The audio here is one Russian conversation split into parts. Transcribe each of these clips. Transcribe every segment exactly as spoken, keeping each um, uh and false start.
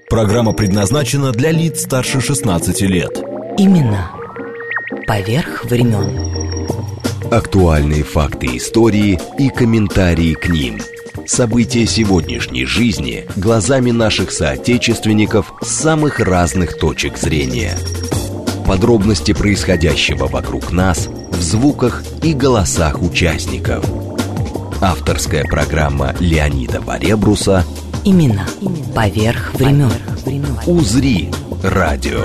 Программа предназначена для лиц старше шестнадцати лет. Именно поверх времен. Актуальные факты истории и комментарии к ним. События сегодняшней жизни глазами наших соотечественников с самых разных точек зрения. Подробности происходящего вокруг нас в звуках и голосах участников. Авторская программа Леонида Баребруса Именно поверх времен. «Узри радио».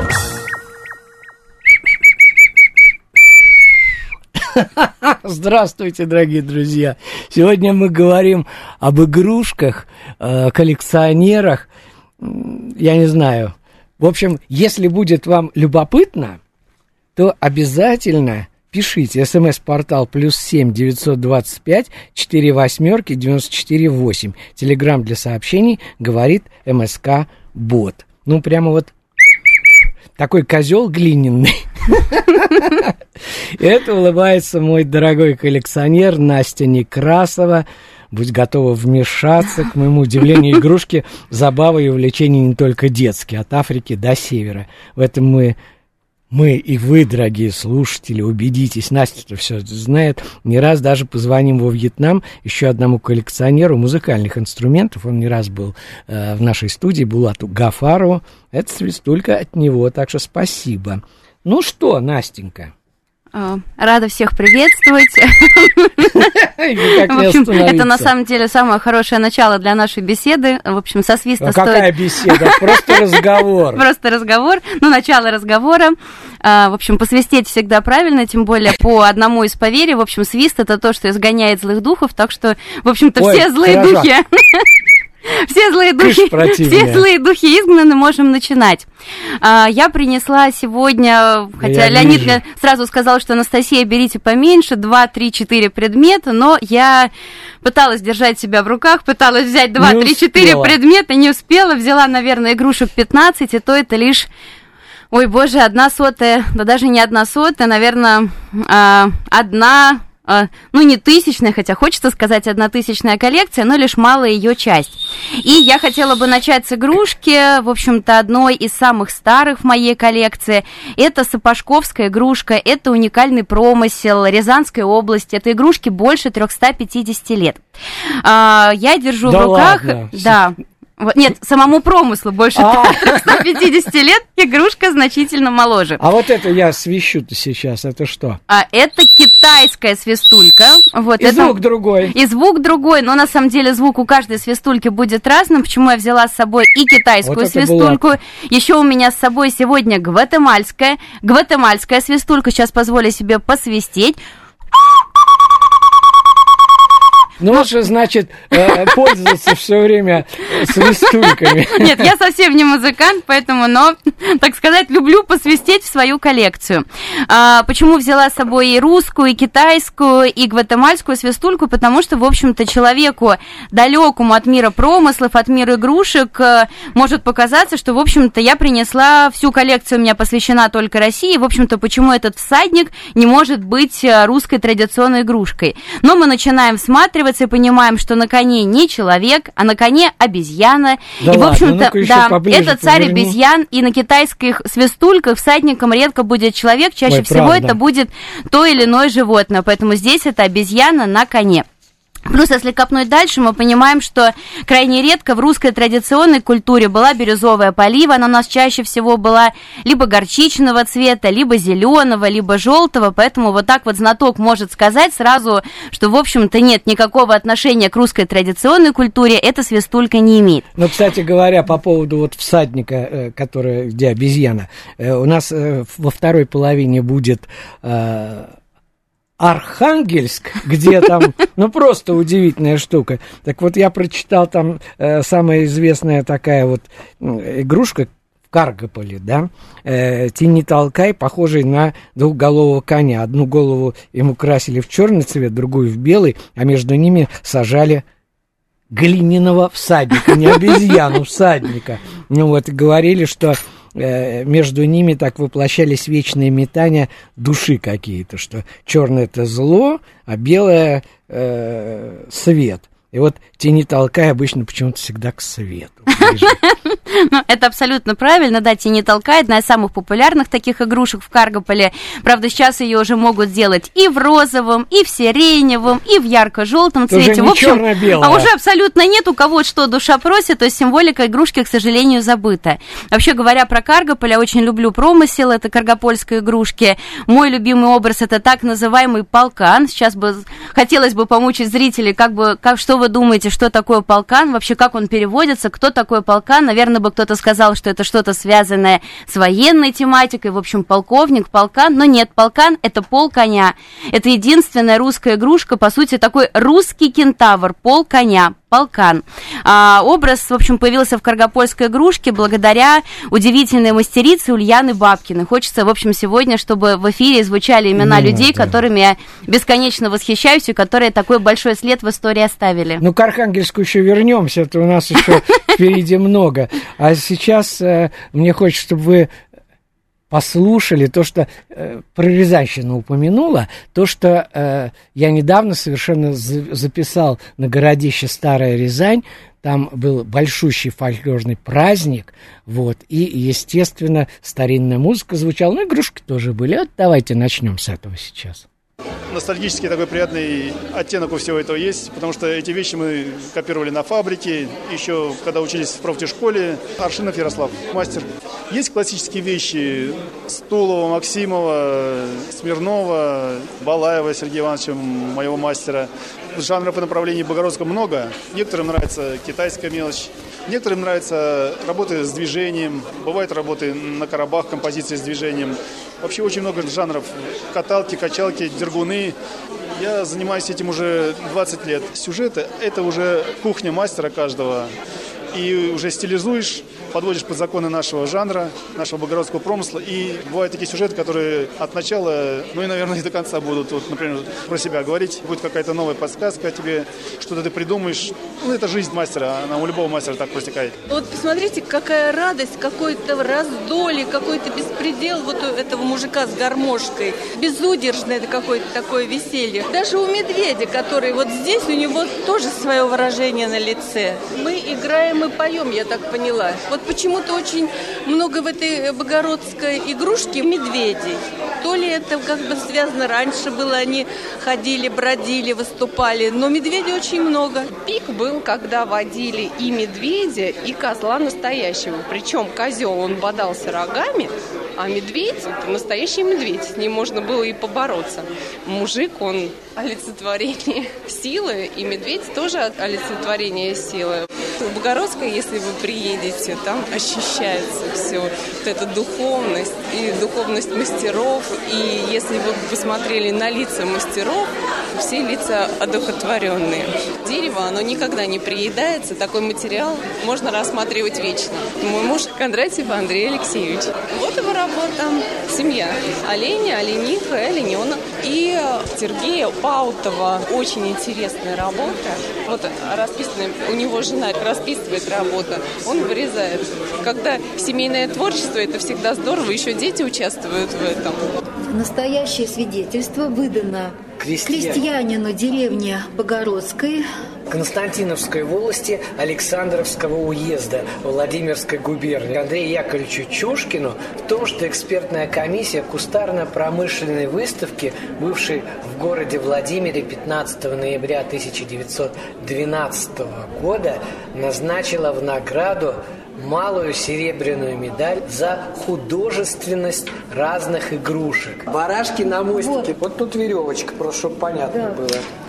Здравствуйте, дорогие друзья! Сегодня мы говорим об игрушках, э, коллекционерах. Я не знаю. В общем, если будет вам любопытно, то обязательно пишите. СМС-портал плюс семь девятьсот двадцать пять четыре восьмерки девяносто четыре восемь. Телеграм для сообщений говорит МСК Бот. Ну, прямо вот такой козел глиняный. Это улыбается мой дорогой коллекционер Настя Некрасова. Будь готова вмешаться. К моему удивлению, игрушки, забавы и увлечения не только детские, от Африки до Севера. В этом мы... Мы и вы, дорогие слушатели, убедитесь, Настя-то все знает. Не раз даже позвоним во Вьетнам еще одному коллекционеру музыкальных инструментов. Он не раз был э, в нашей студии, Булату Гафарову. Это свистулька от него, так что спасибо. Ну что, Настенька? Рада всех приветствовать. В общем, это на самом деле самое хорошее начало для нашей беседы. В общем, со свиста стоит... Какая беседа? Просто разговор. Просто разговор. Ну, начало разговора. В общем, посвистеть всегда правильно, тем более по одному из поверий. В общем, свист — это то, что изгоняет злых духов, так что, в общем-то, все злые духи... Все злые духи, все злые духи изгнаны, можем начинать. А, я принесла сегодня, хотя я Леонид вижу. Сразу сказал, что Анастасия, берите поменьше, два, три, четыре предмета, но я пыталась держать себя в руках, пыталась взять два, три, четыре предмета, не успела, взяла, наверное, игрушек пятнадцать, и то это лишь... Ой, боже, одна сотая, да даже не одна сотая, наверное, одна... ну, не тысячная, хотя хочется сказать однотысячная коллекция, но лишь малая ее часть. И я хотела бы начать с игрушки, в общем-то, одной из самых старых в моей коллекции. Это сапожковская игрушка, это уникальный промысел Рязанской области. Это игрушки больше триста пятьдесят лет. Я держу да в руках... Ладно. Да. Нет, самому промыслу больше триста пятьдесят лет, игрушка значительно моложе. А вот это я свищу-то сейчас, это что? А это китайская свистулька. Вот, и это... звук другой. И звук другой, но на самом деле звук у каждой свистульки будет разным. Почему я взяла с собой и китайскую вот свистульку. Еще у меня с собой сегодня гватемальская. Гватемальская свистулька. Сейчас позволю себе посвистеть. Ну, лучше, значит, э, пользоваться все время свистульками. Нет, я совсем не музыкант, поэтому, но, так сказать, люблю посвистеть в свою коллекцию. А, почему взяла с собой и русскую, и китайскую, и гватемальскую свистульку? Потому что, в общем-то, человеку, далекому от мира промыслов, от мира игрушек, может показаться, что, в общем-то, я принесла всю коллекцию, у меня посвящена только России. В общем-то, почему этот всадник не может быть русской традиционной игрушкой? Но мы начинаем всматриваться и понимаем, что на коне не человек, а на коне обезьяна. Да и, ладно, в общем-то, ну-ка да, поближе, это царь поверни. обезьян, и на китайских свистульках всадником редко будет человек, чаще Ой, всего правда. это будет то или иное животное, поэтому здесь это обезьяна на коне. Плюс, если копнуть дальше, мы понимаем, что крайне редко в русской традиционной культуре была бирюзовая полива, она у нас чаще всего была либо горчичного цвета, либо зеленого, либо желтого, поэтому вот так вот знаток может сказать сразу, что, в общем-то, нет никакого отношения к русской традиционной культуре, эта свистулька не имеет. Ну, кстати говоря, по поводу вот всадника, который, где обезьяна, у нас во второй половине будет... Архангельск, где там, ну, просто удивительная штука. Так вот, я прочитал там э, самая известная такая вот игрушка в Каргополе, да, э, тяни-толкай, похожий на двухголового коня. Одну голову ему красили в черный цвет, другую в белый, а между ними сажали глиняного всадника, не обезьяну, всадника. Ну вот, говорили, что между ними так воплощались вечные метания души какие-то, что черное — это зло, а белое э, — свет. И вот тяни толкай обычно почему-то всегда к свету. Ну, это абсолютно правильно, да, «Тени толкай», одна из самых популярных таких игрушек в Каргополе. Правда, сейчас ее уже могут сделать и в розовом, и в сиреневом, и в ярко-желтом цвете. В общем, а уже абсолютно нет, у кого что душа просит, то есть символика игрушки, к сожалению, забыта. Вообще говоря про Каргополь, я очень люблю промысел, это каргопольской игрушки. Мой любимый образ — это так называемый полкан. Сейчас бы хотелось бы помучить зрителей, как бы, как, что вы думаете, что такое полкан, вообще как он переводится, кто такой полкан. Наверное, бы кто-то сказал, что это что-то связанное с военной тематикой, в общем, полковник, полкан, но нет, полкан — это пол коня. Это единственная русская игрушка, по сути, такой русский кентавр, пол коня. Полкан. А, образ, в общем, появился в каргопольской игрушке благодаря удивительной мастерице Ульяны Бабкиной. Хочется, в общем, сегодня, чтобы в эфире звучали имена ну, людей, да. которыми я бесконечно восхищаюсь и которые такой большой след в истории оставили. Ну, к Архангельску еще вернемся, это у нас еще впереди много. А сейчас мне хочется, чтобы вы послушали то, что э, про Рязанщину упомянула, то, что э, я недавно совершенно за- записал на городище Старая Рязань, там был большущий фольклорный праздник, вот, и, естественно, старинная музыка звучала, ну, игрушки тоже были. Вот давайте начнем с этого сейчас. Ностальгический такой приятный оттенок у всего этого есть, потому что эти вещи мы копировали на фабрике, еще когда учились в профтехшколе. Аршинов Ярослав, мастер. Есть классические вещи Стулова, Максимова, Смирнова, Балаева Сергея Ивановича, моего мастера. Жанров и направлений Богородского много. Некоторым нравится китайская мелочь, некоторым нравятся работы с движением, бывают работы на коробах, композиции с движением. Вообще очень много жанров. Каталки, качалки, дергуны. Я занимаюсь этим уже двадцать лет. Сюжеты – это уже кухня мастера каждого. И уже стилизуешь, подводишь под законы нашего жанра, нашего богородского промысла. И бывают такие сюжеты, которые от начала, ну и, наверное, и до конца будут, вот, например, про себя говорить. Будет какая-то новая подсказка тебе, что-то ты придумаешь. Ну, это жизнь мастера, она у любого мастера так протекает. Вот посмотрите, какая радость, какой-то раздолье, какой-то беспредел вот у этого мужика с гармошкой. Безудержное это какое-то такое веселье. Даже у медведя, который вот здесь, у него тоже свое выражение на лице. Мы играем и поем, я так поняла. Вот почему-то очень много в этой богородской игрушке медведей. То ли это как бы связано, раньше было, они ходили, бродили, выступали, но медведей очень много. Пик был, когда водили и медведя, и козла настоящего. Причем козел, он бодался рогами, а медведь, это настоящий медведь, с ним можно было и побороться. Мужик, он олицетворение силы, и медведь тоже олицетворение силы. В Богородской, если вы приедете, там ощущается все, вот эта духовность и духовность мастеров. И если вы посмотрели на лица мастеров, все лица одухотворенные. Дерево, оно никогда не приедается, такой материал можно рассматривать вечно. Мой муж Кондратьев Андрей Алексеевич. Вот его работа. Семья. Олени, олениха и олененок. И Сергея Паутова. Очень интересная работа. Вот расписанная, у него жена расписывает работу, он вырезает. Когда семейное творчество, это всегда здорово, еще дети участвуют в этом. Настоящее свидетельство выдано Крестьяне. крестьянину деревни Богородской Константиновской волости Александровского уезда Владимирской губернии Андрею Яковлевичу Чушкину в том, что экспертная комиссия кустарно-промышленной выставки, бывшей в городе Владимире пятнадцатого ноября тысяча девятьсот двенадцатого года, назначила в награду малую серебряную медаль за художественность разных игрушек. Барашки на мостике. Вот, вот тут веревочка, просто чтобы понятно да. было.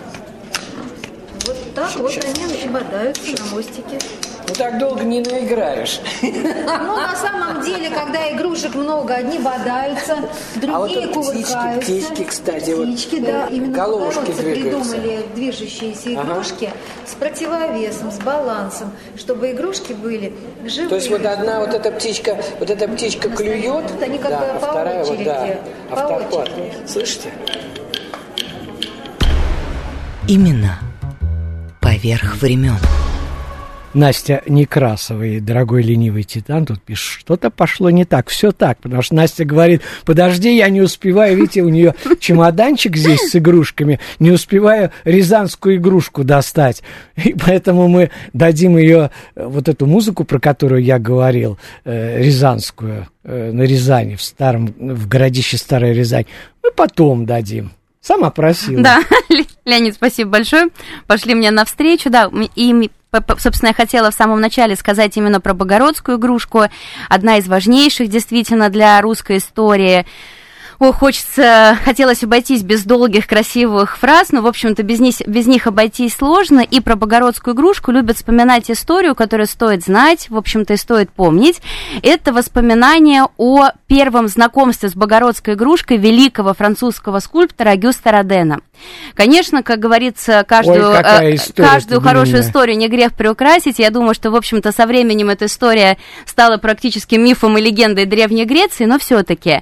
Вот так Сейчас. вот они и бодаются Сейчас. на мостике. Ну так долго не наиграешь. Ну, на самом деле, когда игрушек много, одни бодаются, другие а вот кувыркаются. Птички, птички, кстати, птички, вот, да. Именно головушки придумали движущиеся игрушки ага. с противовесом, с балансом, чтобы игрушки были живые. То есть вот одна вот эта птичка, вот эта птичка клюет, они как да, бы а по вторая очереди. Вот, да, по автопат. очереди. Слышите? Именно поверх времен. Настя Некрасова, и дорогой ленивый Титан тут пишет, что-то пошло не так, все так, потому что Настя говорит, подожди, я не успеваю, видите, у нее чемоданчик здесь с игрушками, не успеваю рязанскую игрушку достать, и поэтому мы дадим ее, вот эту музыку, про которую я говорил, э, рязанскую, э, на Рязани, в старом, в городище Старая Рязань, мы потом дадим. Сама просила. Да, Леонид, спасибо большое. Пошли мне навстречу, да, и, собственно, я хотела в самом начале сказать именно про богородскую игрушку, одна из важнейших, действительно, для русской истории. О, хочется, хотелось обойтись без долгих, красивых фраз, но, в общем-то, без них, без них обойтись сложно. И про богородскую игрушку любят вспоминать историю, которую стоит знать, в общем-то, и стоит помнить. Это воспоминание о первом знакомстве с богородской игрушкой великого французского скульптора Огюста Родена. Конечно, как говорится, каждую, Ой, история, каждую хорошую историю не грех приукрасить. Я думаю, что, в общем-то, со временем эта история стала практически мифом и легендой Древней Греции, но все-таки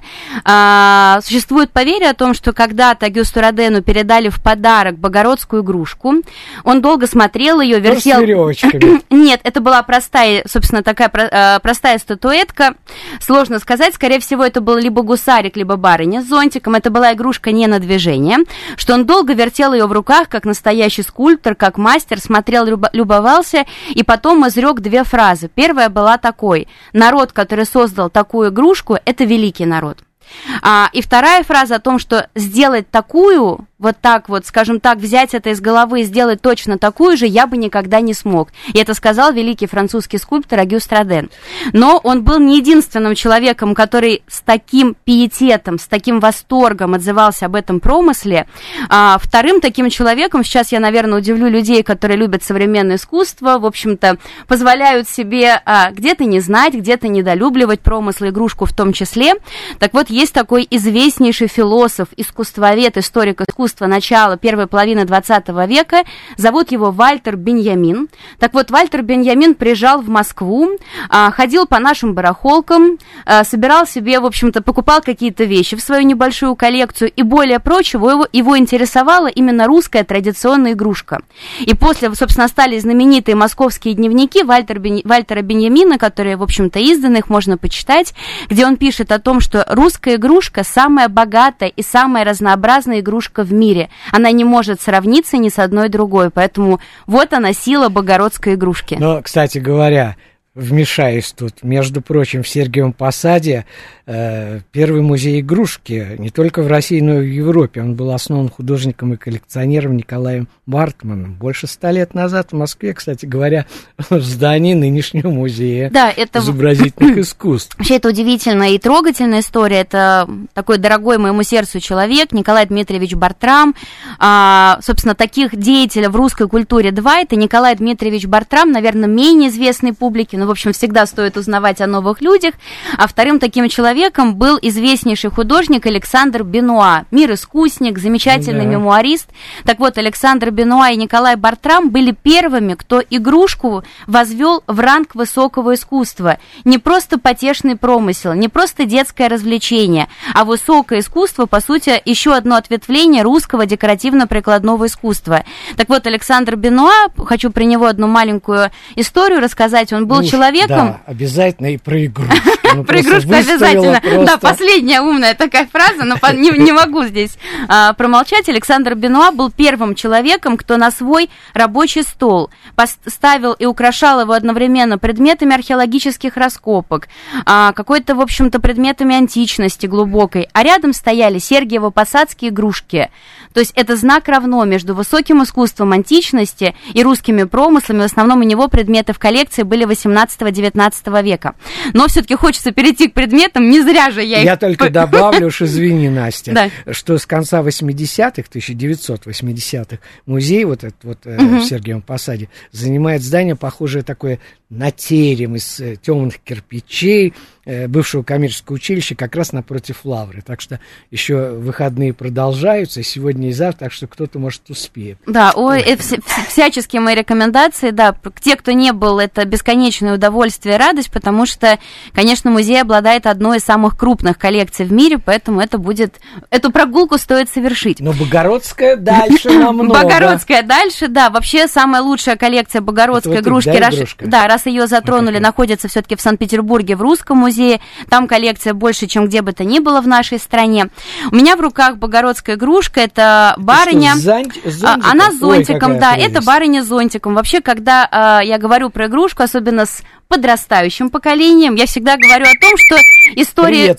а, существует поверье о том, что когда-то Огюсту Родену передали в подарок богородскую игрушку. Он долго смотрел ее, вертел... С веревочками. Нет, это была простая, собственно, такая простая статуэтка. Сложно сказать, скорее всего, это был либо гусарик, либо барыня с зонтиком. Это была игрушка не на движение, что он долго вертел ее в руках, как настоящий скульптор, как мастер, смотрел, любовался, и потом изрек две фразы. Первая была такой: народ, который создал такую игрушку, это великий народ. А, и вторая фраза о том, что сделать такую, вот так вот, скажем так, взять это из головы и сделать точно такую же, я бы никогда не смог. И это сказал великий французский скульптор Огюст Роден. Но он был не единственным человеком, который с таким пиететом, с таким восторгом отзывался об этом промысле. А, вторым таким человеком, сейчас я, наверное, удивлю людей, которые любят современное искусство, в общем-то, позволяют себе а, где-то не знать, где-то недолюбливать промысл, игрушку в том числе. Так вот, есть такой известнейший философ, искусствовед, историк искусства начала первой половины двадцатого века, зовут его Вальтер Беньямин. Так вот, Вальтер Беньямин приезжал в Москву, ходил по нашим барахолкам, собирал себе, в общем-то, покупал какие-то вещи в свою небольшую коллекцию, и более прочего его, его интересовала именно русская традиционная игрушка. И после, собственно, стали знаменитые московские дневники Вальтер Бен... Вальтера Беньямина, которые, в общем-то, изданы, их можно почитать, где он пишет о том, что русская игрушка самая богатая и самая разнообразная игрушка в мире. Она не может сравниться ни с одной другой, поэтому вот она сила богородской игрушки. Но, кстати говоря, вмешаюсь тут, между прочим, в Сергиевом Посаде э, первый музей игрушки не только в России, но и в Европе. Он был основан художником и коллекционером Николаем Бартманом больше ста лет назад в Москве, кстати говоря, в здании нынешнего музея да, это... изобразительных искусств. Вообще, это удивительная и трогательная история. Это такой дорогой моему сердцу человек, Николай Дмитриевич Бартрам. А, собственно, таких деятелей в русской культуре два. Это Николай Дмитриевич Бартрам, наверное, менее известной публике, но, в общем, всегда стоит узнавать о новых людях. А вторым таким человеком был известнейший художник Александр Бенуа, мир-искусник, замечательный да. мемуарист. Так вот, Александр Бенуа и Николай Бартрам были первыми, кто игрушку возвел в ранг высокого искусства. Не просто потешный промысел, не просто детское развлечение, а высокое искусство, по сути, еще одно ответвление русского декоративно-прикладного искусства. Так вот, Александр Бенуа, хочу про него одну маленькую историю рассказать. Он был Уж, человеком... Да, обязательно и про игрушки. Ну, про игрушки обязательно. Просто... Да, последняя умная такая фраза, но не, не могу здесь а, промолчать. Александр Бенуа был первым человеком, кто на свой рабочий стол поставил и украшал его одновременно предметами археологических раскопок, а, какой-то, в общем-то, предметами античности глубокой, а рядом стояли Сергиево-Посадские игрушки. То есть это знак равно между высоким искусством античности и русскими промыслами. В основном у него предметы в коллекции были восемнадцатого-девятнадцатого века. Но все-таки хочется перейти к предметам, не зря же я их... Я только добавлю, уж извини, Настя, да. что с конца восьмидесятых, тысяча девятьсот восьмидесятых, музей вот этот вот угу. в Сергиевом Посаде занимает здание, похожее такое на терем из темных кирпичей бывшего коммерческого училища как раз напротив Лавры. Так что еще выходные продолжаются, сегодня и завтра, так что кто-то, может, успеет. Да, ой, это вся, всяческие мои рекомендации, да, те, кто не был, это бесконечное удовольствие и радость, потому что, конечно, музей обладает одной из самых крупных коллекций в мире, поэтому это будет, эту прогулку стоит совершить. Но Богородская дальше намного. Богородская дальше, да, вообще самая лучшая коллекция богородской игрушки, да, раз ее затронули, находится все-таки в Санкт-Петербурге, в Русском музее. Там коллекция больше, чем где бы то ни было в нашей стране. У меня в руках богородская игрушка, это барыня. Это что, зонт, зонтиком? Она с зонтиком, Ой, да, прелесть. Это барыня с зонтиком. Вообще, когда э, я говорю про игрушку, особенно с подрастающим поколением, я всегда говорю о том, что история...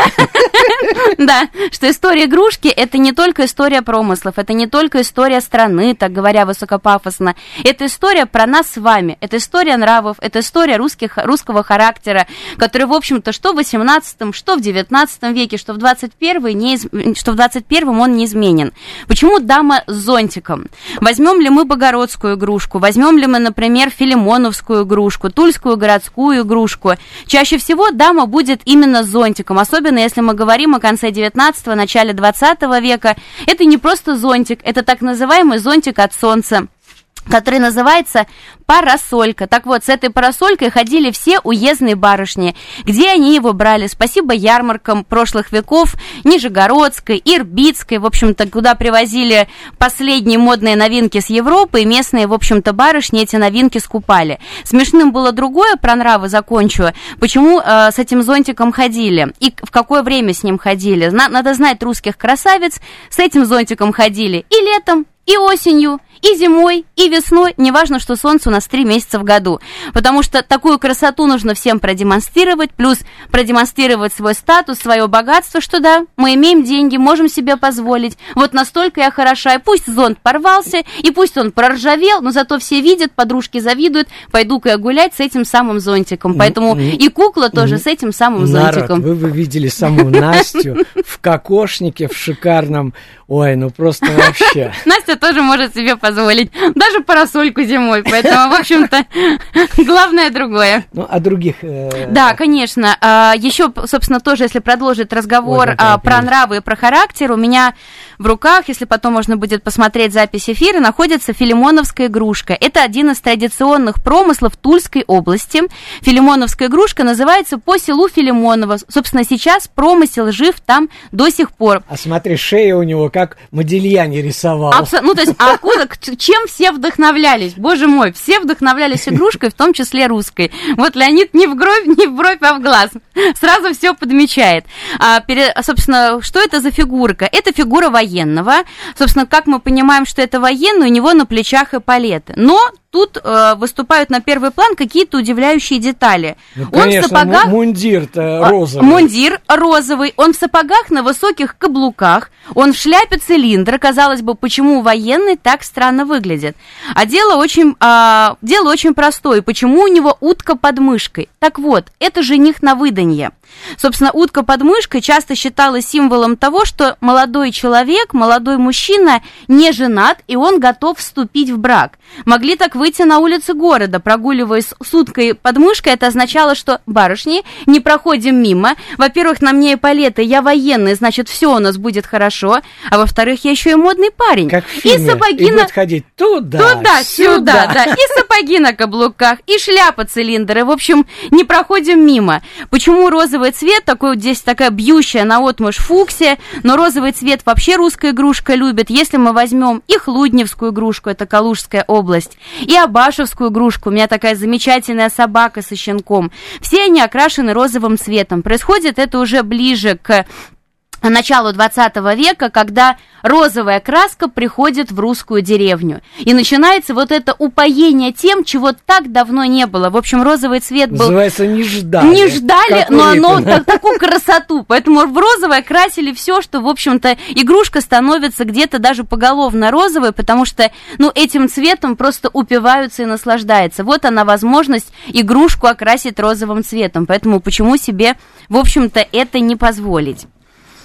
Да, что история игрушки – это не только история промыслов, это не только история страны, так говоря высокопафосно, это история про нас с вами, это история нравов, это история русских, русского характера, который, в общем-то, что в восемнадцатом, что в девятнадцатом веке, что в двадцать первом, не из... что в двадцать первом он неизменен. Почему дама с зонтиком? Возьмем ли мы богородскую игрушку, возьмем ли мы, например, филимоновскую игрушку, тульскую городскую игрушку? Чаще всего дама будет именно с зонтиком, особенно если мы говорим о конце девятнадцатого, начале двадцатого века. Это не просто зонтик, это так называемый зонтик от солнца, который называется парасолька. Так вот, с этой парасолькой ходили все уездные барышни. Где они его брали? Спасибо ярмаркам прошлых веков, Нижегородской, Ирбитской, в общем-то, куда привозили последние модные новинки с Европы, и местные, в общем-то, барышни эти новинки скупали. Смешным было другое, про нравы закончу, почему э, с этим зонтиком ходили, и в какое время с ним ходили. Надо знать русских красавиц, с этим зонтиком ходили и летом, и осенью, и зимой, и весной, неважно, что солнце у нас три месяца в году, потому что такую красоту нужно всем продемонстрировать, плюс продемонстрировать свой статус, свое богатство, что да, мы имеем деньги, можем себе позволить, вот настолько я хороша, и пусть зонт порвался, и пусть он проржавел, но зато все видят, подружки завидуют, пойду-ка я гулять с этим самым зонтиком, поэтому и кукла тоже с этим самым зонтиком. Народ, вы бы видели саму Настю в кокошнике, в шикарном, ой, ну просто вообще. Настя тоже может себе позволить, даже парасольку зимой, поэтому, в общем-то, главное другое. Ну, а других... Э... Да, конечно. Еще, собственно, тоже, если продолжить разговор Ой, про прелесть. Нравы и про характер, у меня в руках, если потом можно будет посмотреть запись эфира, находится филимоновская игрушка. Это один из традиционных промыслов Тульской области. Филимоновская игрушка называется по селу Филимоново. Собственно, сейчас промысел жив там до сих пор. А смотри, шея у него как Модильяне рисовал. Абсо... Ну, то есть, а откуда, чем все вдохновлялись? Боже мой, все вдохновлялись игрушкой, в том числе русской. Вот Леонид не в бровь, не в бровь, а в глаз. Сразу все подмечает. А, пере... Собственно, что это за фигурка? Это фигура военного. Собственно, как мы понимаем, что это военный, у него на плечах эполеты. Но тут э, выступают на первый план какие-то удивляющие детали. Ну, конечно, он в сапогах... мундир-то розовый. Мундир розовый, он в сапогах на высоких каблуках, он в шляпе цилиндра. Казалось бы, почему военный так странно выглядит? А дело очень, а, дело очень простое. Почему у него утка под мышкой? Так вот, это жених на выданье. Собственно, утка под мышкой часто считалась символом того, что молодой человек, молодой мужчина не женат, и он готов вступить в брак. Могли так выйти на улицы города, прогуливаясь с уткой под мышкой, это означало, что барышни, не проходим мимо. Во-первых, на мне эполеты, я военный, значит, все у нас будет хорошо. А во-вторых, я еще и модный парень. Как в фильме. И сапоги и на... будет ходить туда, туда, сюда, да. И сапоги на каблуках, и шляпа цилиндры. В общем, не проходим мимо. Почему розовый цвет? Такой вот здесь такая бьющая наотмашь фуксия. Но розовый цвет вообще русская игрушка любит. Если мы возьмем и Хлудневскую игрушку, это Калужская область, и Абашевскую игрушку, у меня такая замечательная собака со щенком, все они окрашены розовым цветом. Происходит это уже ближе к началу двадцатого века, когда розовая краска приходит в русскую деревню. И начинается вот это упоение тем, чего так давно не было. В общем, розовый цвет был... Называется, не ждали. Не ждали, но оно так, такую красоту. Поэтому в розовое красили все, что, в общем-то, игрушка становится где-то даже поголовно розовой, потому что, ну, этим цветом просто упиваются и наслаждаются. Вот она возможность игрушку окрасить розовым цветом. Поэтому почему себе, в общем-то, это не позволить?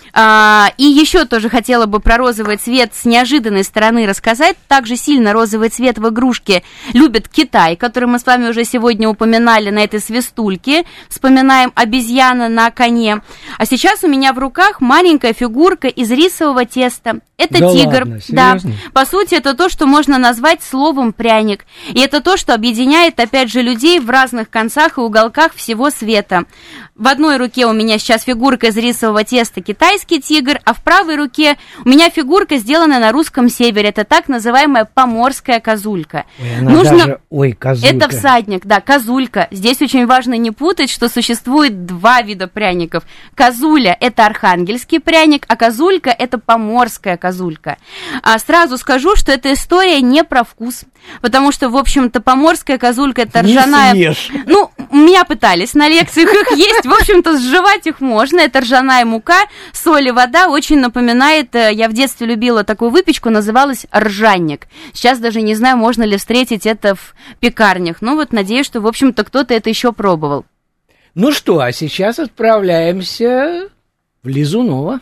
А, и еще тоже хотела бы про розовый цвет с неожиданной стороны рассказать. Также сильно розовый цвет в игрушке любит Китай, который мы с вами уже сегодня упоминали на этой свистульке. Вспоминаем обезьяна на коне. А сейчас у меня в руках маленькая фигурка из рисового теста. Это да тигр. Ладно, да. По сути, это то, что можно назвать словом пряник. И это то, что объединяет, опять же, людей в разных концах и уголках всего света. В одной руке у меня сейчас фигурка из рисового теста китайский тигр, а в правой руке у меня фигурка, сделанная на русском севере. Это так называемая поморская козулька. Ой, она Нужно... даже... Ой, козулька. Это всадник, да, козулька. Здесь очень важно не путать, что существует два вида пряников. Козуля – это архангельский пряник, а козулька – это поморская козулька. А сразу скажу, что эта история не про вкус, потому что, в общем-то, поморская козулька – это ржаная... Не съешь. Ну, меня пытались на лекциях их есть, в общем-то, сживать их можно. Это ржаная мука, соль и вода. Очень напоминает, я в детстве любила такую выпечку, называлась ржанник. Сейчас даже не знаю, можно ли встретить это в пекарнях. Ну вот, надеюсь, что, в общем-то, кто-то это еще пробовал. Ну что, а сейчас отправляемся в Лизунова.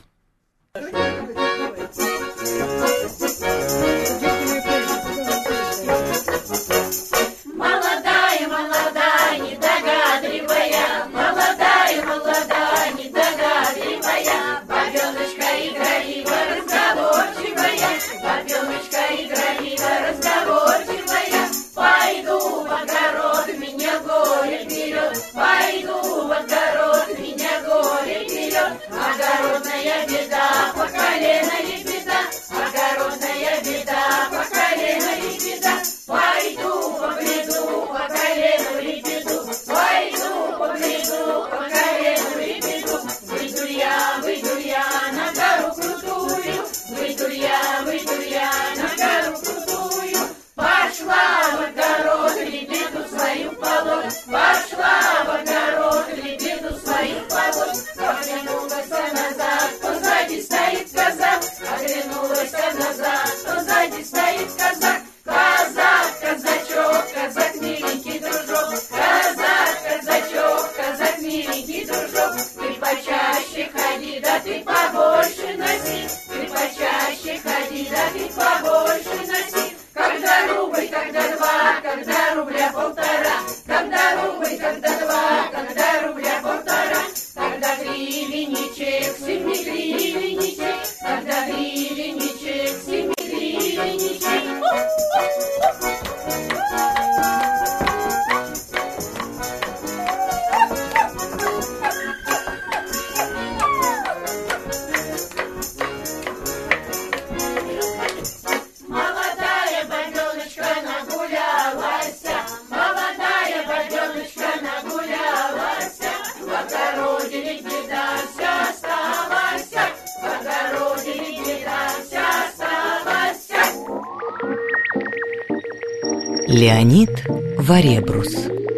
Леонид Варебрус.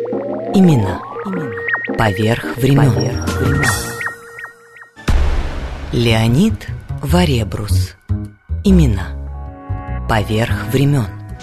Имена. Поверх времен. Леонид Варебрус. Имена. Поверх времен.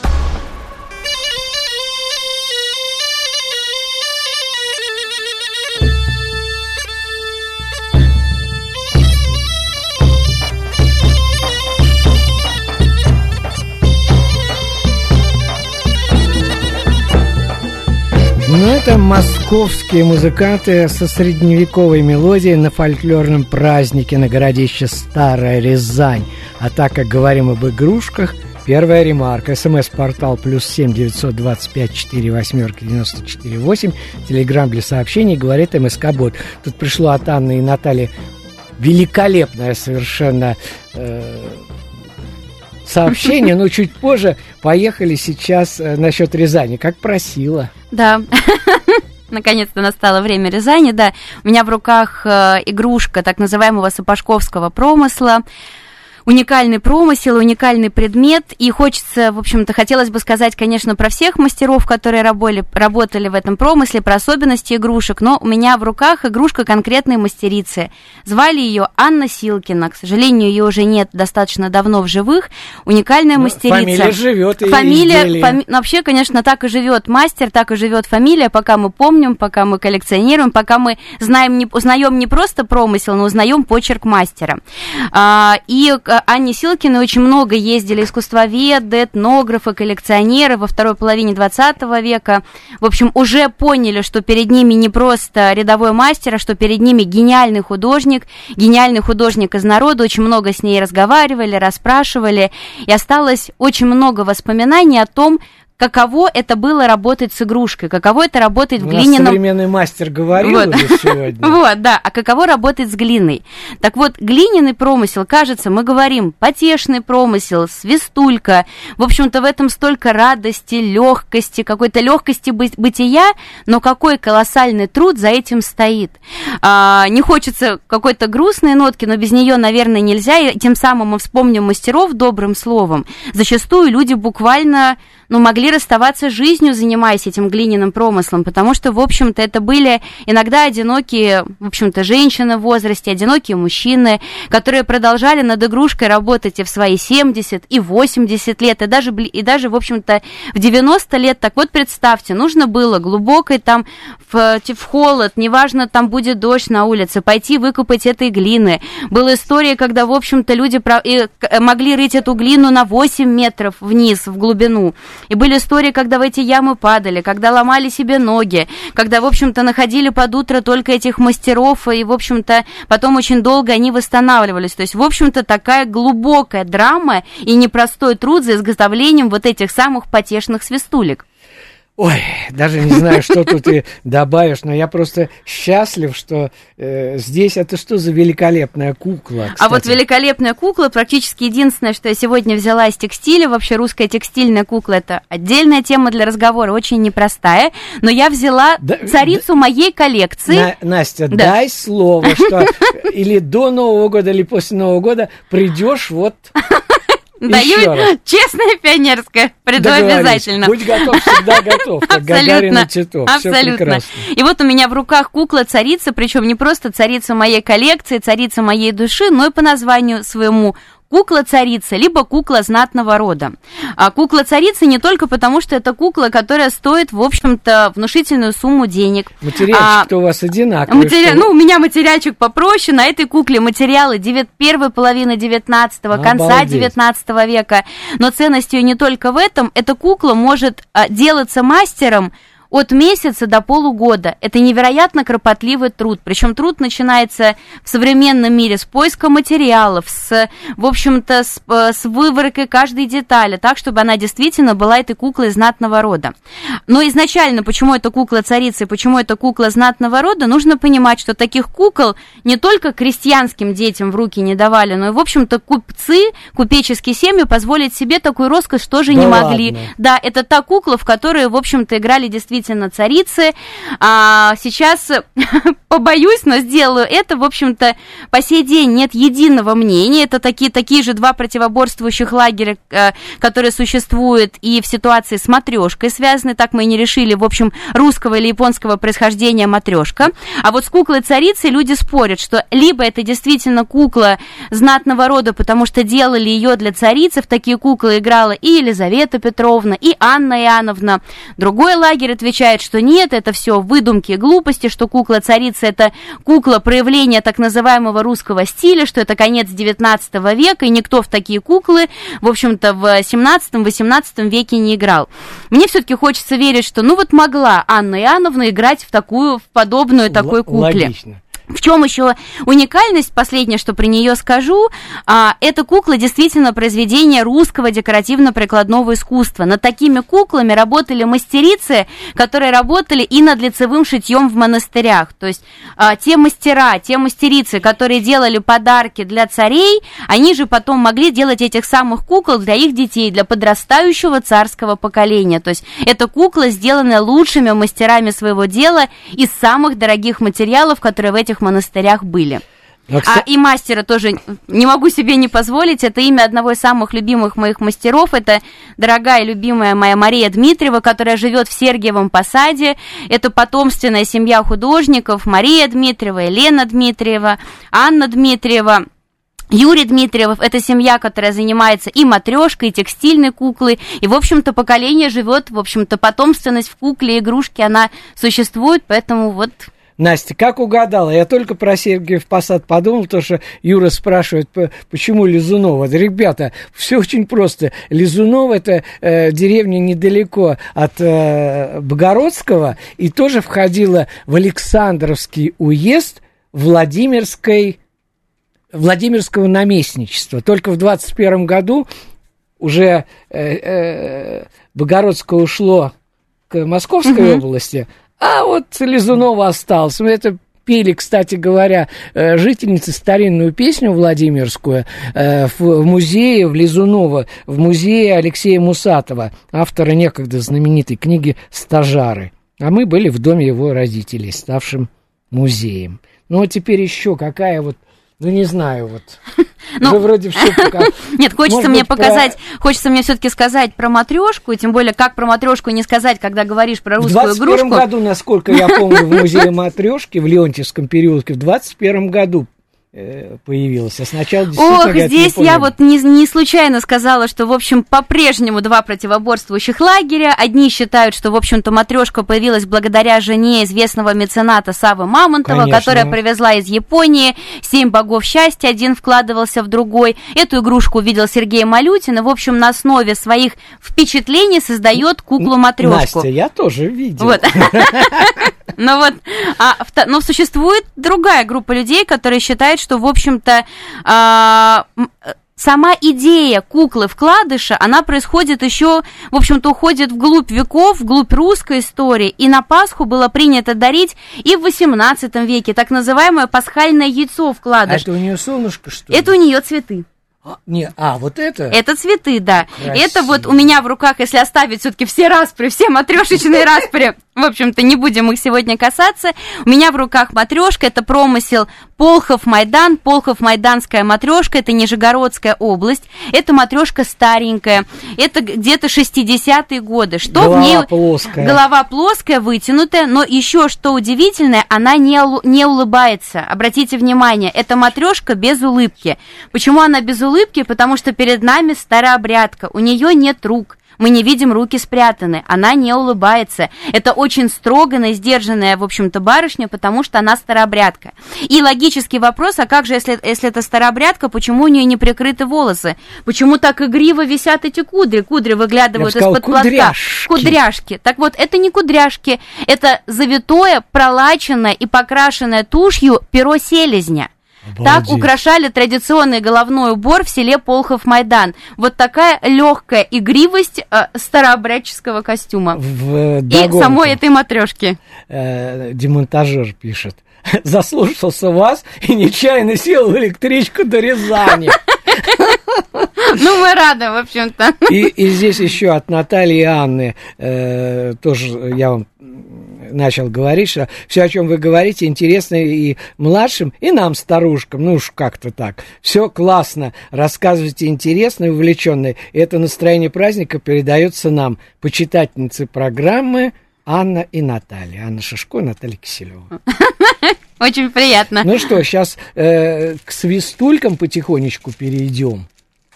Ну, это московские музыканты со средневековой мелодией на фольклорном празднике на городище Старая Рязань. А так как говорим об игрушках, первая ремарка. СМС-портал плюс семь девятьсот двадцать пять четыре восьмерки девяносто четыре восемь. Телеграм для сообщений, говорит МСК-бот. Тут пришло от Анны и Натальи великолепное совершенно э, сообщение, но чуть позже. Поехали сейчас э, насчет Рязани, как просила. Да, наконец-то настало время Рязани, да. У меня в руках э, игрушка так называемого сапожковского промысла. уникальный промысел, уникальный предмет, и хочется, в общем-то, хотелось бы сказать, конечно, про всех мастеров, которые работали, работали в этом промысле, про особенности игрушек, но у меня в руках игрушка конкретной мастерицы. Звали ее Анна Силкина, к сожалению, ее уже нет достаточно давно в живых, уникальная ну, мастерица. Фамилия живет и фамилия, фами... ну, вообще, конечно, так и живет мастер, так и живет фамилия, пока мы помним, пока мы коллекционируем, пока мы знаем, не, узнаем не просто промысел, но узнаем почерк мастера. А, и Анне Силкиной очень много ездили искусствоведы, этнографы, коллекционеры во второй половине двадцатого века. В общем, уже поняли, что перед ними не просто рядовой мастер, а что перед ними гениальный художник, гениальный художник из народа. Очень много с ней разговаривали, расспрашивали. И осталось очень много воспоминаний о том, каково это было работать с игрушкой, каково это работать в глиняном... современный мастер говорил вот. уже сегодня. Вот, да, а каково работать с глиной. Так вот, глиняный промысел, кажется, мы говорим, потешный промысел, свистулька, в общем-то, в этом столько радости, легкости, какой-то легкости бы- бытия, но какой колоссальный труд за этим стоит. А, не хочется какой-то грустной нотки, но без нее, наверное, нельзя, и тем самым мы вспомним мастеров добрым словом. Зачастую люди буквально... ну, могли расставаться с жизнью, занимаясь этим глиняным промыслом, потому что, в общем-то, это были иногда одинокие, в общем-то, женщины в возрасте, одинокие мужчины, которые продолжали над игрушкой работать и в свои семьдесят, и восемьдесят лет, и даже, и даже, в общем-то, в девяносто лет. Так вот, представьте, нужно было глубокой там в, в холод, неважно, там будет дождь на улице, пойти выкопать этой глины. Была история, когда, в общем-то, люди про, и, могли рыть эту глину на восемь метров вниз, в глубину. И были истории, когда в эти ямы падали, когда ломали себе ноги, когда, в общем-то, находили под утро только этих мастеров, и, в общем-то, потом очень долго они восстанавливались. То есть, в общем-то, такая глубокая драма и непростой труд за изготовлением вот этих самых потешных свистулек. Ой, даже не знаю, что тут и добавишь, но я просто счастлив, что э, здесь это что за великолепная кукла, кстати. А вот великолепная кукла, практически единственное, что я сегодня взяла из текстиля, вообще русская текстильная кукла, это отдельная тема для разговора, очень непростая, но я взяла да, царицу да, моей коллекции. На, Настя, да. дай слово, что или до Нового года, или после Нового года придешь вот... Даю честное пионерское, приду обязательно. Будь готов, всегда готов, как Гагарин и Титов. Абсолютно. И вот у меня в руках кукла-царица, причем не просто царица моей коллекции, царица моей души, но и по названию своему кукла-царица, либо кукла знатного рода. А кукла-царица не только потому, что это кукла, которая стоит, в общем-то, внушительную сумму денег. Материальчик-то а, у вас одинаковый. Матери... Ну, у меня материальчик попроще. На этой кукле материалы девять... первой половины девятнадцатого, конца девятнадцатого века. Но ценность ее не только в этом. Эта кукла может а, делаться мастером от месяца до полугода. Это невероятно кропотливый труд. Причем труд начинается в современном мире с поиска материалов, с, в общем-то, с, с выворкой каждой детали, так, чтобы она действительно была этой куклой знатного рода. Но изначально, почему это кукла царицы и почему это кукла знатного рода, нужно понимать, что таких кукол не только крестьянским детям в руки не давали, но и, в общем-то, купцы, купеческие семьи позволить себе такую роскошь тоже да не могли. Ладно. Да, это та кукла, в которую, в общем-то, играли действительно царицы. А сейчас побоюсь, но сделаю это. В общем-то, по сей день нет единого мнения. Это такие, такие же два противоборствующих лагеря, которые существуют и в ситуации с матрешкой связаны. Так мы и не решили, в общем, русского или японского происхождения матрешка. А вот с куклой-царицей люди спорят, что либо это действительно кукла знатного рода, потому что делали ее для царицы. В такие куклы играла и Елизавета Петровна, и Анна Иоанновна. Другой лагерь отвечает, что нет, это все выдумки и глупости, что кукла-царица – это кукла проявления так называемого русского стиля, что это конец девятнадцатого века, и никто в такие куклы, в общем-то, в семнадцатом-восемнадцатом веке не играл. Мне все-таки хочется верить, что, ну вот могла Анна Иоанновна играть в такую, в подобную такой кукле. Логично. В чем еще уникальность, последнее, что про нее скажу, а, эта кукла действительно произведение русского декоративно-прикладного искусства. Над такими куклами работали мастерицы, которые работали и над лицевым шитьем в монастырях. То есть а, те мастера, те мастерицы, которые делали подарки для царей, они же потом могли делать этих самых кукол для их детей, для подрастающего царского поколения. То есть эта кукла, сделанная лучшими мастерами своего дела из самых дорогих материалов, которые в этих монастырях были. А, а и мастера тоже не могу себе не позволить. Это имя одного из самых любимых моих мастеров. Это дорогая и любимая моя Мария Дмитриева, которая живет в Сергиевом Посаде. Это потомственная семья художников. Мария Дмитриева, Елена Дмитриева, Анна Дмитриева, Юрий Дмитриев. Это семья, которая занимается и матрешкой, и текстильной куклой. И, в общем-то, поколение живет, в общем-то, потомственность в кукле, игрушке, она существует, поэтому вот... Настя, как угадала? Я только про Сергиев Посад подумал, потому что Юра спрашивает, почему Лизунова. Ребята, все очень просто. Лизунова – это э, деревня недалеко от э, Богородского, и тоже входила в Александровский уезд Владимирской, Владимирского наместничества. Только в двадцать первом году уже э, э, Богородское ушло к Московской угу. области, а вот Лизунова осталась. Мы это пели, кстати говоря, жительницы старинную песню Владимирскую в музее, в Лизунова, в музее Алексея Мусатова, автора некогда знаменитой книги «Стажары». А мы были в доме его родителей, ставшим музеем. Ну, а теперь еще какая вот, ну, не знаю, вот... Ну, вы вроде все пока... Нет, хочется Может мне быть, показать, про... хочется мне все-таки сказать про матрешку, и тем более, как про матрешку не сказать, когда говоришь про русскую игрушку. В двадцать первом году, насколько я помню, в музее матрешки в Леонтьевском переулке в двадцать первом году появилась, а сначала действительно... Ох, здесь я вот не, не случайно сказала, что, в общем, по-прежнему два противоборствующих лагеря. Одни считают, что, в общем-то, матрешка появилась благодаря жене известного мецената Саввы Мамонтова, Конечно. Которая привезла из Японии семь богов счастья, один вкладывался в другой. Эту игрушку увидел Сергей Малютин, и, в общем, на основе своих впечатлений создает куклу-матрешку. Настя, я тоже видел. Вот. Но вот, а, но существует другая группа людей, которые считают, что, в общем-то, а, сама идея куклы-вкладыша, она происходит еще, в общем-то, уходит вглубь веков, вглубь русской истории, и на Пасху было принято дарить и в восемнадцатом веке так называемое пасхальное яйцо-вкладыш. А это у нее солнышко, что ли? Это у нее цветы. А, не, а, вот это? Это цветы, да. Красиво. Это вот у меня в руках, если оставить все-таки все распри, все матрешечные распри, в общем-то, не будем их сегодня касаться. У меня в руках матрешка, это промысел Полхов-Майдан, Полхов-Майданская матрешка, это Нижегородская область. Это матрешка старенькая, это где-то шестидесятые годы. Что голова в ней... плоская. Голова плоская, вытянутая, но еще что удивительное, она не, не улыбается. Обратите внимание, это матрешка без улыбки. Почему она без улыбки? Потому что перед нами старообрядка, у нее нет рук. Мы не видим, руки спрятаны, она не улыбается. Это очень строгая, сдержанная, в общем-то, барышня, потому что она старообрядка. И логический вопрос, а как же, если, если это старообрядка, почему у нее не прикрыты волосы? Почему так игриво висят эти кудри? Кудри выглядывают из-под платка. Кудряшки. Кудряшки. Так вот, это не кудряшки, это завитое, пролаченное и покрашенное тушью перо селезня. Обалдеть. Так украшали традиционный головной убор в селе Полхов-Майдан. Вот такая легкая игривость э, старообрядческого костюма. В, и самой этой матрешки. Э, демонтажер пишет. Заслушался вас и нечаянно сел в электричку до Рязани. Ну, мы рады, в общем-то. И, и здесь еще от Натальи и Анны, э, тоже я вам начал говорить, что все, о чем вы говорите, интересно и младшим, и нам, старушкам, ну уж как-то так. Все классно, рассказывайте интересно и увлеченно. И это настроение праздника передается нам, почитательницы программы Анна и Наталья. Анна Шишко, Наталья Киселева. Очень приятно. Ну что, сейчас э, к свистулькам потихонечку перейдем.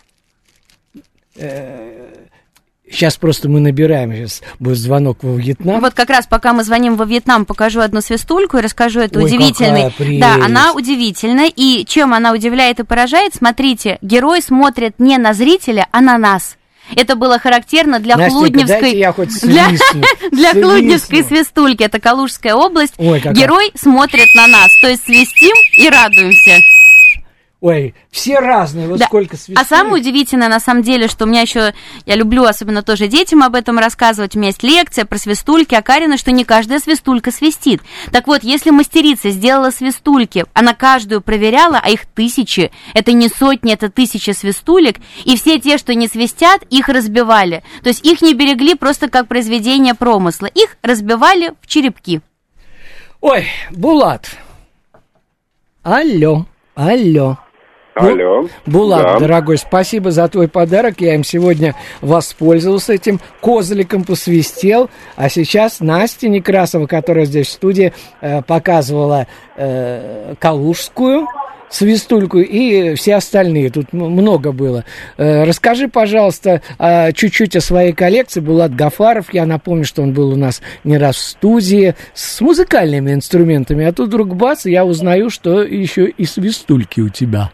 Сейчас просто мы набираем, сейчас будет звонок во Вьетнам. Вот как раз пока мы звоним во Вьетнам, покажу одну свистульку и расскажу это удивительной. Да, она удивительна. И чем она удивляет и поражает, смотрите, герой смотрит не на зрителя, а на нас. Это было характерно для Настенька, Хлудневской, я хоть для, для Хлудневской свистульки. Это Калужская область. Ой, герой смотрит на нас, то есть свистим и радуемся. Ой, все разные, вот да. Сколько свистулек. А самое удивительное, на самом деле, что у меня еще, я люблю особенно тоже детям об этом рассказывать, у меня есть лекция про свистульки Акарина, что не каждая свистулька свистит. Так вот, если мастерица сделала свистульки, она каждую проверяла, а их тысячи, это не сотни, это тысячи свистулек, и все те, что не свистят, их разбивали. То есть их не берегли просто как произведение промысла, их разбивали в черепки. Ой, Булат, алло. Алло. Алло. Булат, да. дорогой, спасибо за твой подарок. Я им сегодня воспользовался этим козликом, посвистел. А сейчас Настя Некрасова, которая здесь в студии, э, показывала э, калужскую свистульку и все остальные. Тут много было. Э, расскажи, пожалуйста, э, чуть-чуть о своей коллекции. Булат Гафаров, я напомню, что он был у нас не раз в студии с музыкальными инструментами. А тут вдруг бац, я узнаю, что еще и свистульки у тебя.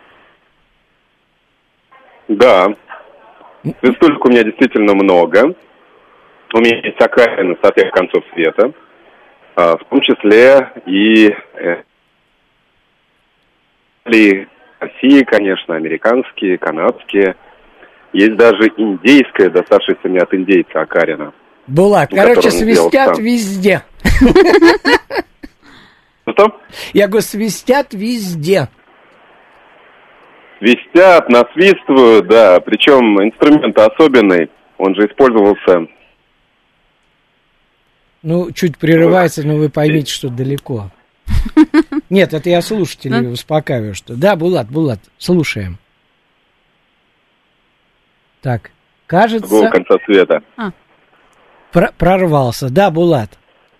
Да, свистульок у меня действительно много. У меня есть окраины со всех концов света, в том числе и России, конечно, американские, канадские. Есть даже индейская, доставшаяся мне от индейца окарина. Булат, короче, свистят везде. Что? Я говорю, свистят везде. Свистят, насвистывают, да. Причем инструмент особенный. Он же использовался... Ну, чуть прерывается, но вы поймите, что далеко. Нет, это я слушателей успокаиваю, что... Да, Булат, Булат, слушаем. Так, кажется... С другого конца света. А. Про- прорвался. Да, Булат.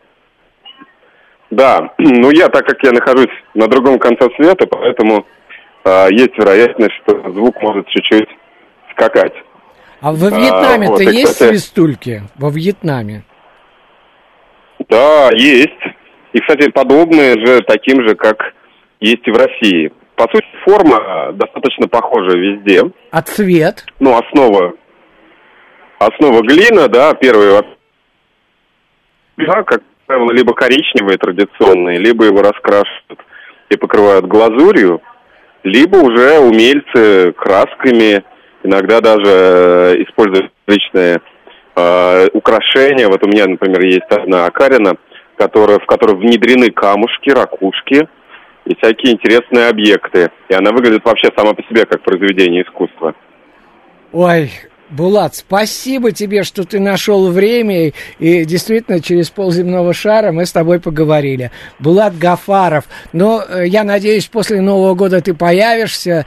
Да, ну я, так как я нахожусь на другом конце света, поэтому... есть вероятность, что звук может чуть-чуть скакать. А во Вьетнаме-то а, вот, есть кстати, свистульки? Во Вьетнаме? Да, есть. И, кстати, подобные же таким же, как есть и в России. По сути, форма достаточно похожа везде. А цвет? Ну, основа... Основа глина, да, первые... Да, как правило, либо коричневые традиционные, либо его раскрашивают и покрывают глазурью, либо уже умельцы красками, иногда даже используют различные э, украшения. Вот у меня, например, есть одна окарина, которая, в которой внедрены камушки, ракушки и всякие интересные объекты. И она выглядит вообще сама по себе как произведение искусства. Ой, Булат, спасибо тебе, что ты нашел время, и действительно через полземного шара мы с тобой поговорили. Булат Гафаров, но я надеюсь, после Нового года ты появишься,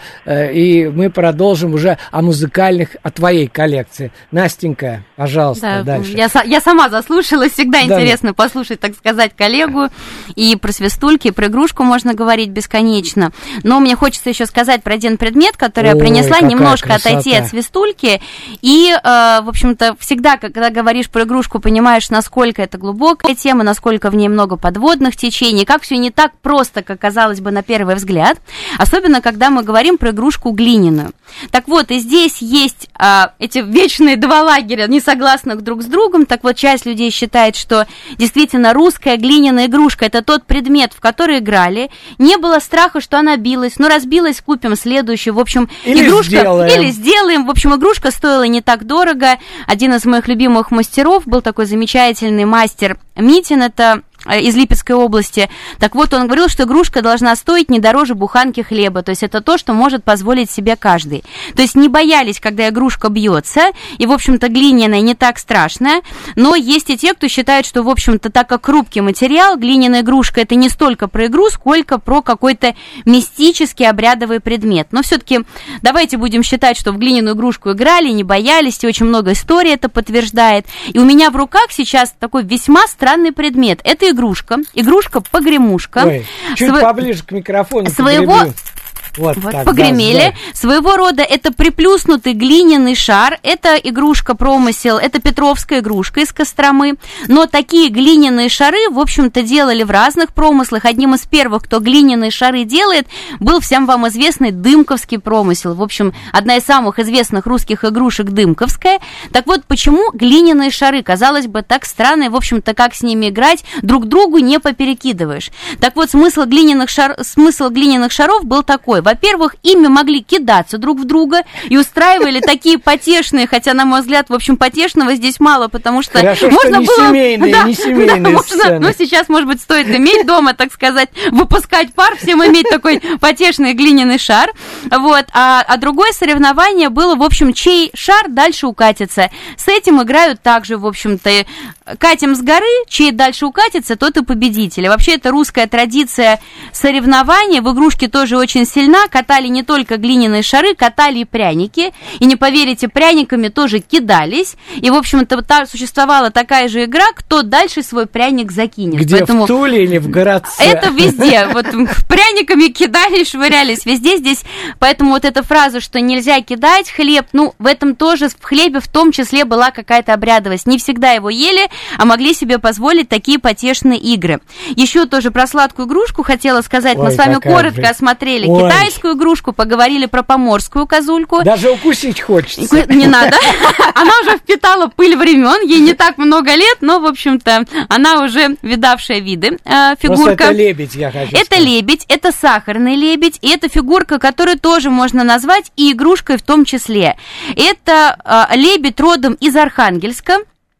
и мы продолжим уже о музыкальных, о твоей коллекции. Настенька, пожалуйста, да, дальше. Я, я сама заслушалась, всегда да. интересно послушать, так сказать, коллегу, и про свистульки, и про игрушку можно говорить бесконечно. Но мне хочется еще сказать про один предмет, который Ой, я принесла, немножко красота. Отойти от свистульки. И, э, в общем-то, всегда, когда говоришь про игрушку, понимаешь, насколько это глубокая тема, насколько в ней много подводных течений, как все не так просто, как казалось бы на первый взгляд, особенно когда мы говорим про игрушку глиняную. Так вот, и здесь есть э, эти вечные два лагеря, несогласных друг с другом. Так вот, часть людей считает, что действительно русская глиняная игрушка – это тот предмет, в который играли, не было страха, что она билась, ну, разбилась, купим следующую, в общем, или игрушка… Сделаем. Или сделаем. В общем, игрушка стоила не так дорого. Один из моих любимых мастеров был такой замечательный мастер Митин, это из Липецкой области. Так вот, он говорил, что игрушка должна стоить не дороже буханки хлеба. То есть это то, что может позволить себе каждый. То есть не боялись, когда игрушка бьется. И, в общем-то, глиняная не так страшная. Но есть и те, кто считает, что, в общем-то, так как хрупкий материал, глиняная игрушка это не столько про игру, сколько про какой-то мистический обрядовый предмет. Но все-таки давайте будем считать, что в глиняную игрушку играли, не боялись, и очень много историй это подтверждает. И у меня в руках сейчас такой весьма странный предмет. Это игрушка, игрушка-погремушка. Ой, чуть Сво... поближе к микрофону. Своего... Погреблю. Вот, вот так, погремели. Да, да. Своего рода это приплюснутый глиняный шар. Это игрушка-промысел, это петровская игрушка из Костромы. Но такие глиняные шары, в общем-то, делали в разных промыслах. Одним из первых, кто глиняные шары делает, был всем вам известный дымковский промысел. В общем, одна из самых известных русских игрушек дымковская. Так вот, почему глиняные шары? Казалось бы, так странно, и, в общем-то, как с ними играть, друг другу не поперекидываешь. Так вот, смысл глиняных, шар... смысл глиняных шаров был такой. Во-первых, ими могли кидаться друг в друга и устраивали такие потешные, хотя, на мой взгляд, в общем, потешного здесь мало, потому что Хорошо, можно что не было... семейные, да, не семейные да, можно, сцены. ну, сейчас, может быть, стоит иметь дома, так сказать, выпускать пар, всем иметь такой потешный глиняный шар. Вот, а, а другое соревнование было, в общем, чей шар дальше укатится. С этим играют также, в общем-то, катим с горы, чей дальше укатится, тот и победитель. Вообще, это русская традиция соревнований, в игрушке тоже очень сильна. Катали не только глиняные шары, катали и пряники. И не поверите, пряниками тоже кидались. И, в общем-то, там существовала такая же игра, кто дальше свой пряник закинет. Где, Поэтому... в Туле или в городце? Это везде. Вот пряниками кидали, швырялись везде здесь. Поэтому вот эта фраза, что нельзя кидать хлеб, ну, в этом тоже, в хлебе в том числе была какая-то обрядовость. Не всегда его ели, а могли себе позволить такие потешные игры. Еще тоже про сладкую игрушку хотела сказать. Ой, мы с вами коротко блин. осмотрели Ой. китайскую игрушку, поговорили про поморскую козульку. Даже укусить хочется. Не надо. Она уже впитала пыль времен, ей не так много лет, но, в общем-то, она уже видавшая виды э, фигурка. Просто это лебедь, я хочу Это сказать. лебедь, это сахарный лебедь, и это фигурка, которую тоже можно назвать и игрушкой в том числе. Это э, лебедь родом из Архангельска.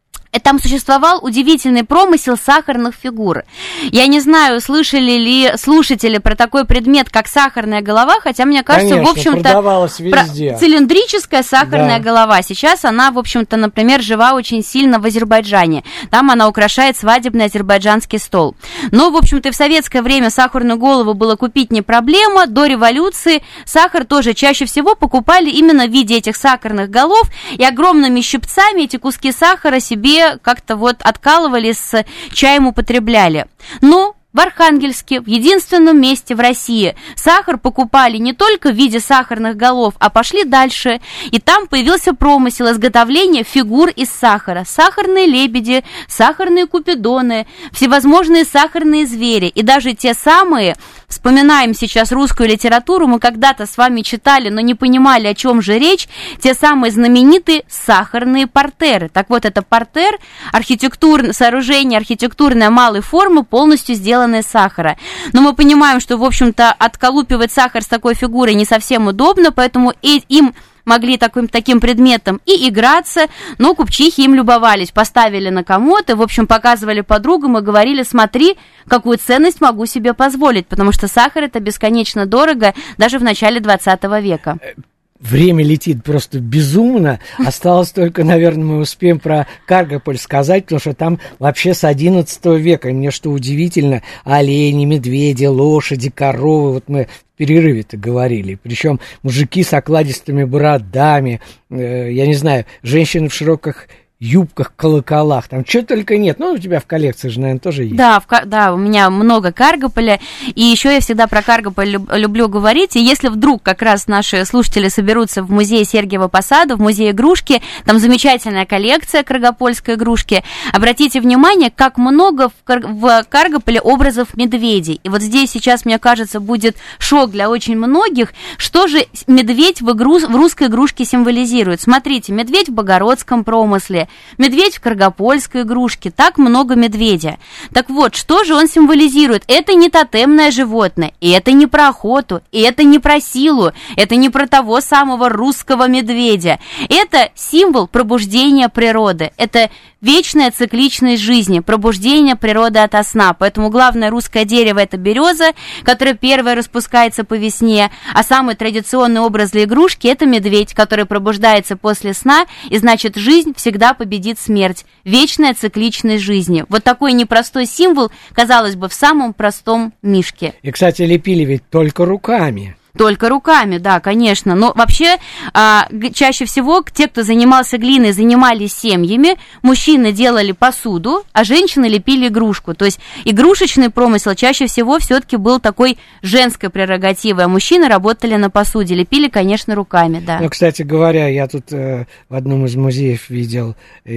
Там существовал удивительный промысел сахарных фигур. Я не знаю, слышали ли слушатели про такой предмет, как сахарная голова, хотя, мне кажется, Конечно, в общем-то, продавалась везде. Цилиндрическая сахарная да. голова. Сейчас она, в общем-то, например, жива очень сильно в Азербайджане. Там она украшает свадебный азербайджанский стол. Но, в общем-то, в советское время сахарную голову было купить не проблема. До революции сахар тоже чаще всего покупали именно в виде этих сахарных голов, и огромными щипцами эти куски сахара себе как-то вот откалывали, с чаем употребляли. Но в Архангельске, в единственном месте в России, сахар покупали не только в виде сахарных голов, а пошли дальше. И там появился промысел изготовления фигур из сахара. Сахарные лебеди, сахарные купидоны, всевозможные сахарные звери. И даже те самые, вспоминаем сейчас русскую литературу, мы когда-то с вами читали, но не понимали, о чем же речь, те самые знаменитые сахарные портеры. Так вот, это портер, архитектурное сооружение, архитектурная малой формы, полностью сделано из сахара. Но мы понимаем, что, в общем-то, отколупивать сахар с такой фигурой не совсем удобно, поэтому и, им могли таким, таким предметом и играться, но купчихи им любовались, поставили на комод и, в общем, показывали подругам и говорили: смотри, какую ценность могу себе позволить, потому что сахар это бесконечно дорого даже в начале двадцатого века. Время летит просто безумно. Осталось только, наверное, мы успеем про Каргополь сказать, потому что там вообще с одиннадцатого века. И мне что удивительно, олени, медведи, лошади, коровы. Вот мы в перерыве-то говорили. Причем мужики с окладистыми бородами, э, я не знаю, женщины в широких юбках, колоколах, там что только нет. Ну, у тебя в коллекции же, наверное, тоже есть. Да, в, да, у меня много Каргополя, и еще я всегда про Каргополь люб, люблю говорить, и если вдруг как раз наши слушатели соберутся в музее Сергиева Посада, в музее игрушки, там замечательная коллекция каргопольской игрушки, обратите внимание, как много в, Кар, в Каргополе образов медведей. И вот здесь сейчас, мне кажется, будет шок для очень многих, что же медведь в, игру, в русской игрушке символизирует. Смотрите, медведь в богородском промысле, медведь в каргопольской игрушке, так много медведя. Так вот, что же он символизирует? Это не тотемное животное, и это не про охоту, и это не про силу, это не про того самого русского медведя. Это символ пробуждения природы, это вечная цикличность жизни, пробуждение природы ото сна. Поэтому главное русское дерево – это береза, которая первая распускается по весне, а самый традиционный образ для игрушки – это медведь, который пробуждается после сна, и значит, жизнь всегда победит смерть. Вечная цикличность жизни. Вот такой непростой символ, казалось бы, в самом простом мишке. И, кстати, лепили ведь только руками. Только руками, да, конечно. Но вообще, а, чаще всего те, кто занимался глиной, занимались семьями. Мужчины делали посуду, а женщины лепили игрушку. То есть игрушечный промысел чаще всего все-таки был такой женской прерогативой, а мужчины работали на посуде, лепили, конечно, руками, да. Ну, кстати говоря, я тут э, в одном из музеев видел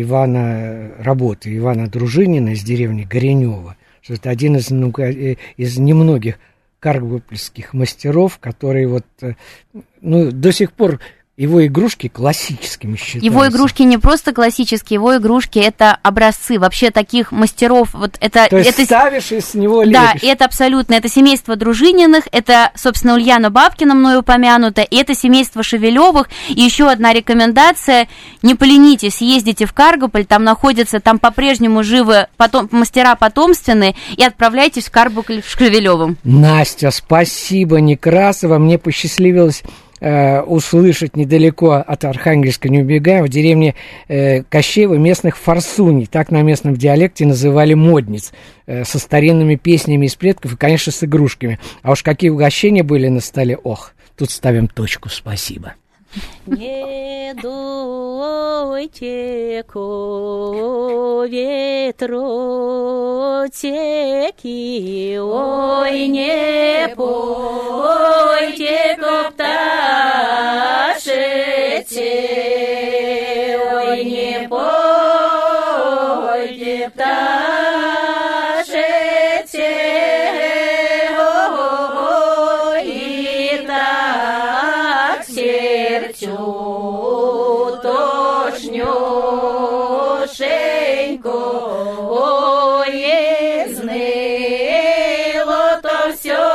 Ивана, работы Ивана Дружинина из деревни Горенева, что это один из, ну, из немногих каргопольских мастеров, которые вот, ну, до сих пор Его игрушки классическими считаются. Его игрушки не просто классические, его игрушки это образцы вообще таких мастеров. Вот это, То есть это, ставишь и с него лепишь. Да, это абсолютно. Это семейство Дружининых, это, собственно, Ульяна Бабкина мною упомянута, и это семейство Шевелевых. И еще одна рекомендация. Не поленитесь, съездите в Каргополь, там находятся, там по-прежнему живы потом, мастера потомственные, и отправляйтесь в Каргополь к Шевелевым. Настя, спасибо, Некрасова. Мне посчастливилось услышать недалеко от Архангельска, не убегая, в деревне э, Кощеево местных форсуней, так на местном диалекте называли модниц, э, со старинными песнями из предков и, конечно, с игрушками. А уж какие угощения были на столе, ох, тут ставим точку, спасибо. Не дуйте ко ветру теки, ой, не пойте ко пташете, ой, не пойте пташете, ой, и так сердцу точнёшенько, ой, изныло то всё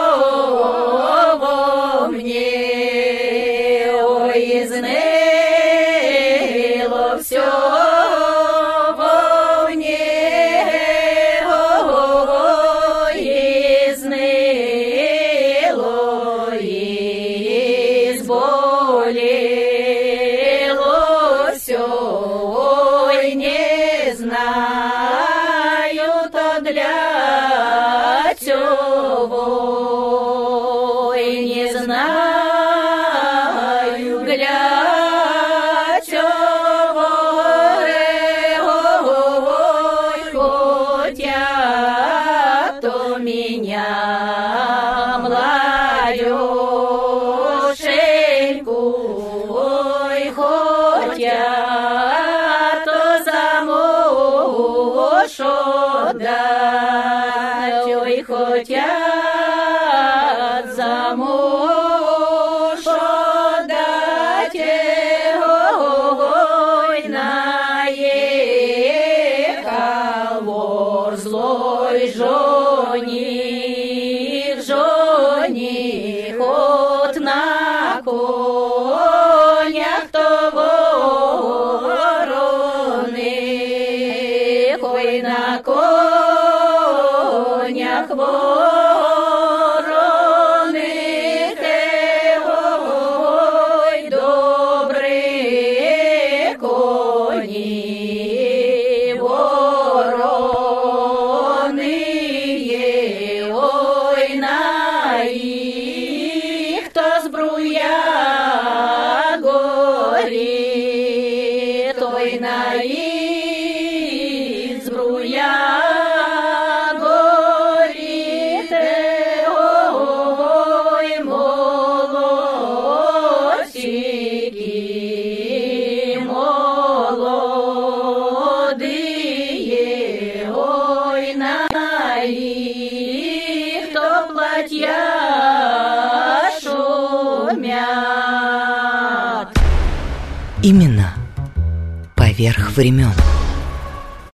во мне, ой, изныло всё во мне, ой, изныло, изболело всё, ой, не знаю то для чего, ой, не знаю для чего, ой, хоть я то меня младёшеньку, ой, хоть я то замуж отдать, ой, хоть я замуж отдать, ой, наехал вор злой жених, жених от на конях то вороны, ой, на конях вороны, ой, добрые кони вороные, ой, на их то сбруя горит, ой, на их сбруя горит, ой, молодчики, молодые, ой, на их то платья шумят. Имена поверх времен.